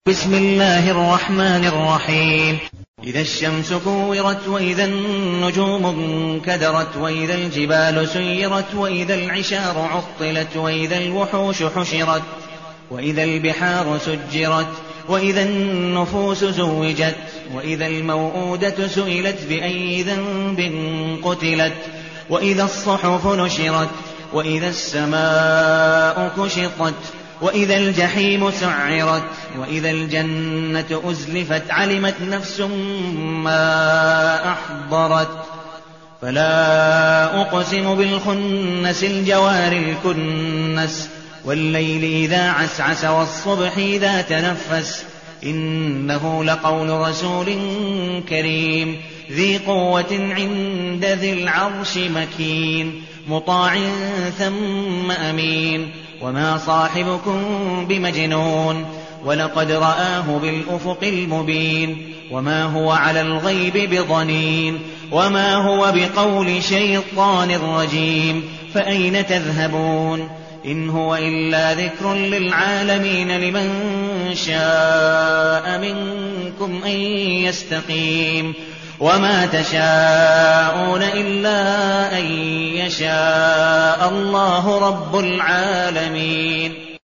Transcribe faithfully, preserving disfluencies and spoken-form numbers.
بسم الله الرحمن الرحيم. إذا الشمس كورت وإذا النجوم انكدرت وإذا الجبال سيرت وإذا العشار عطلت وإذا الوحوش حشرت وإذا البحار سجرت وإذا النفوس زوجت وإذا الموءودة سئلت بأي ذنب قتلت وإذا الصحف نشرت وإذا السماء كشطت وإذا الجحيم سعرت وإذا الجنة أزلفت علمت نفس ما أحضرت فلا أقسم بالخنس الجوار الكنس والليل إذا عسعس والصبح إذا تنفس إنه لقول رسول كريم ذي قوة عند ذي العرش مكين مطاع ثم أمين وما صاحبكم بمجنون ولقد رآه بالأفق المبين وما هو على الغيب بضنين وما هو بقول شيطان رجيم فأين تذهبون إن هو إلا ذكر للعالمين لمن شاء منكم أن يستقيم وما تشاءون إلا أن يشاء الله رب العالمين.